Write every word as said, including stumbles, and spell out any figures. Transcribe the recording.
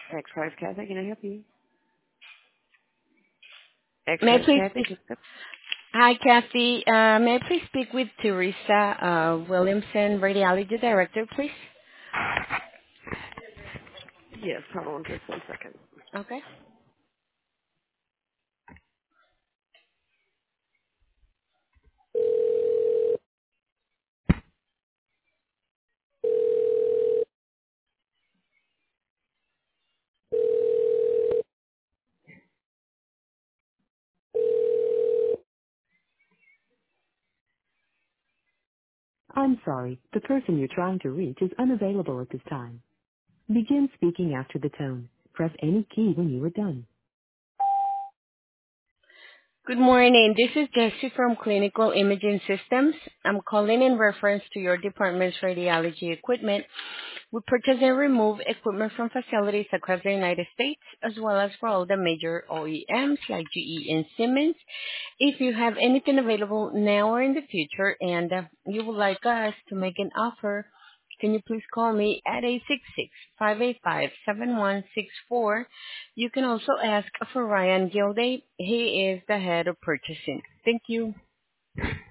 X-Prize Kathy, can I help you? May I X-Prize please Kathy? speak? Hi, Kathy. Uh, may I please speak with Teresa uh, Williamson, Radiology Director, please? Yes, hold on just one second. Okay. I'm sorry, the person you're trying to reach is unavailable at this time. Begin speaking after the tone. Press any key when you are done. Good morning. This is Jessie from Clinical Imaging Systems. I'm calling in reference to your department's radiology equipment. We purchase and remove equipment from facilities across the United States, as well as for all the major O E Ms like G E and Siemens. If you have anything available now or in the future and uh, you would like us to make an offer, can you please call me at eight six six, five eight five, seven one six four. You can also ask for Ryan Gilday. He is the head of purchasing. Thank you.